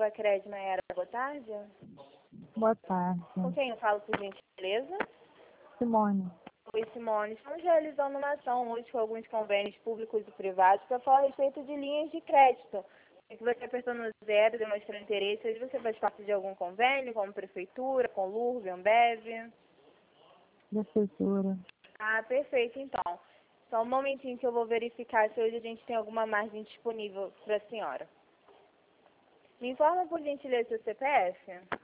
Pacred, Maiara, boa tarde. Boa tarde. Com quem eu falo, por gentileza? Simone. Oi, Simone. Estamos realizando uma ação hoje com alguns convênios públicos e privados para falar a respeito de linhas de crédito. É que você apertando no 0, demonstrando interesse, hoje você faz parte de algum convênio, como prefeitura, com Lurb, Ambev? Prefeitura. Ah, perfeito, então. Só um momentinho que eu vou verificar se hoje a gente tem alguma margem disponível para a senhora. Me informa, por gentileza, seu CPF?